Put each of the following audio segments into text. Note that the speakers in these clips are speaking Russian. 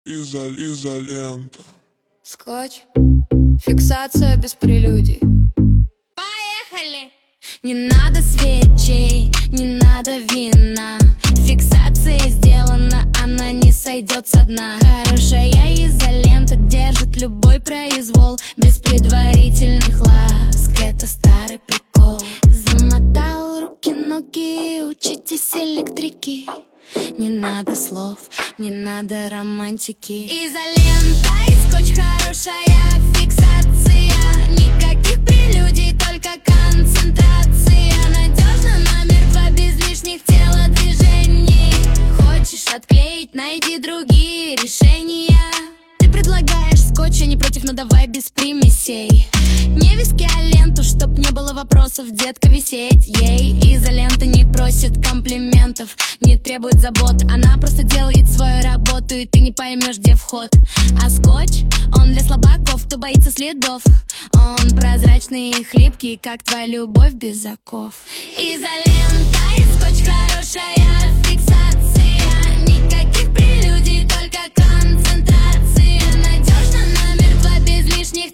Изолента. Скотч, фиксация без прелюдий. Поехали! Не надо свечей, не надо вина. Фиксация сделана, она не сойдет со дна. Хорошая изолента держит любой произвол. Без предварительных ласк, это старый прикол. Замотал руки, ноги, учитесь электрики. Не надо слов, не надо романтики. Изолента и скотч, хорошая фиксация. Никаких прелюдий, только концентрация. Надежно, намертво, без лишних телодвижений. Хочешь отклеить, найди другие решения. Ты предлагаешь скотч, я не против, но давай без примесей. Не виски, а ленту, чтоб не было вопросов, детка, висеть ей. Изолента не просит комплиментов, не требует забот. Она просто делает свою работу, и ты не поймешь, где вход. А скотч, он для слабаков, кто боится следов. Он прозрачный и хлипкий, как твоя любовь без оков. Изолента и скотч, хорошая фиксация. Никаких прелюдий, только концентрация. Надежно, намертво, без лишних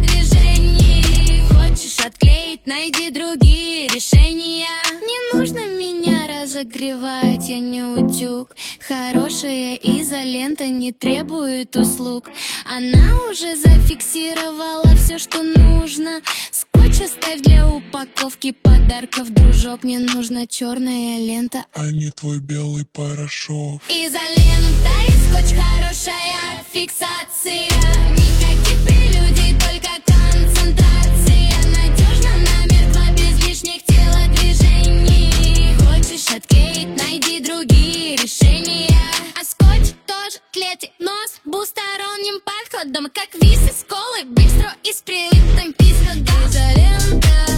телодвижений. Хочешь отклеить, найди другие решения. Не нужно меня разогревать, я не утюг. Хорошая изолента не требует услуг. Она уже зафиксировала все, что нужно. Скотч оставь для упаковки подарков, дружок. Мне нужна черная лента, А не твой белый порошок. изолента и скотч, хорошая фиксация. Никаких прелюдий, только концентрация. Надежно, намертво, без лишних телодвижений. Хочешь отклеить, найди другие решения. А скотч тоже клети нос двусторонним подходом, как висы с колой, быстро и с прилитым кислотом. Изолента.